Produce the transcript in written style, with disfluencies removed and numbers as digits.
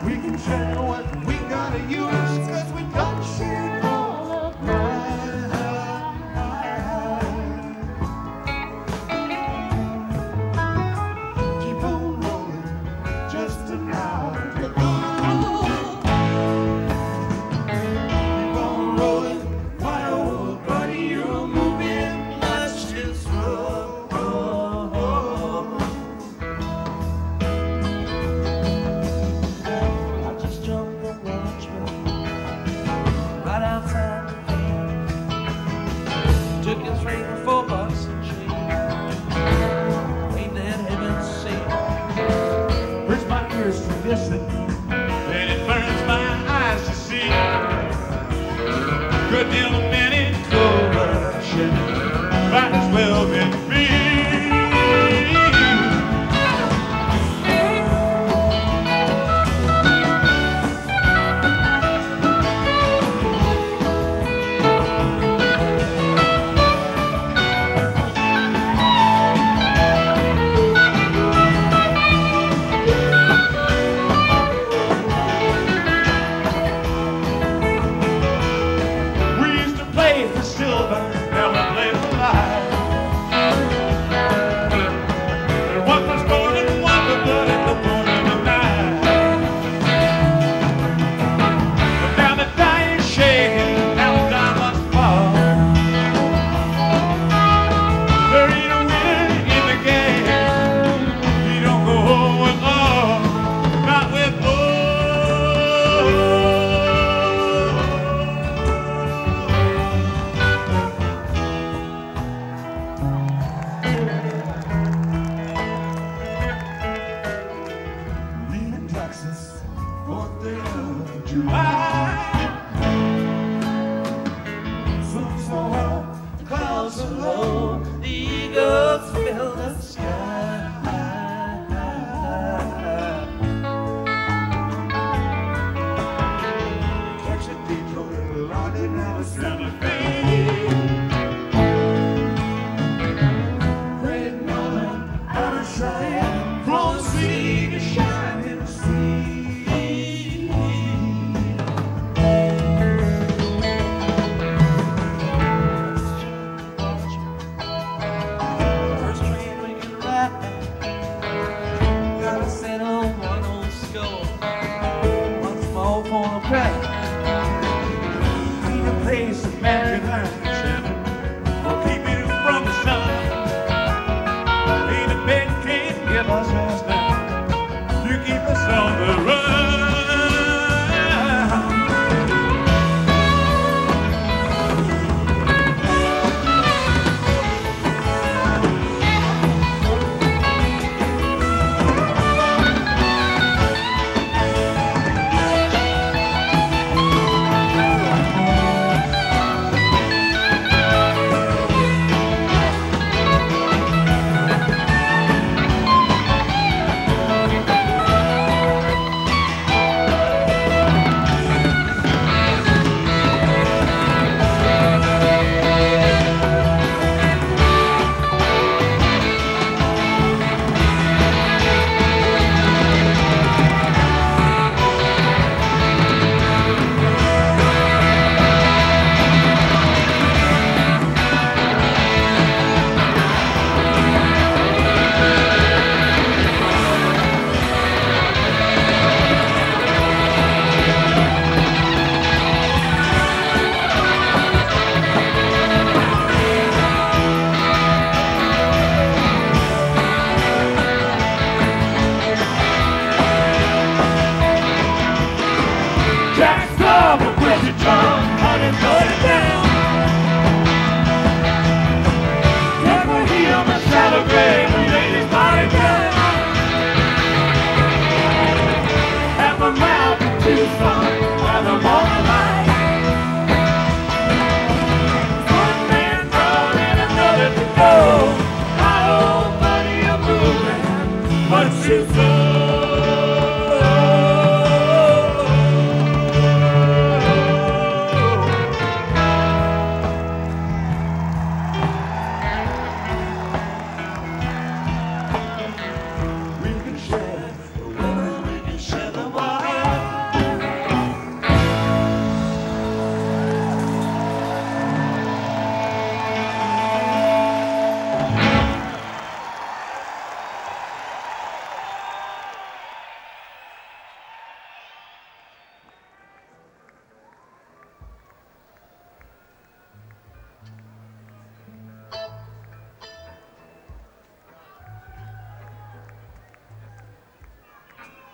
We can share what we gotta use, 'cause we got shit all right. Keep on rolling, just an hour. Keep on rolling, my old buddy, you're moving much too slow. Took his ring for $4 and she waved at heaven's seal. Hurts my ears to listen, and it burns my eyes to see. Good deal of minute corruption might as well be me. Texas, 4th day of July. Sun's so hot, the clouds are low, The eagles fill the sky. catch a Detroit, London, now it's Santa Fe. Red Northern, out of Cheyenne, from sea to shining sea. First train we can ride, gotta settle one old score, one small corner crack.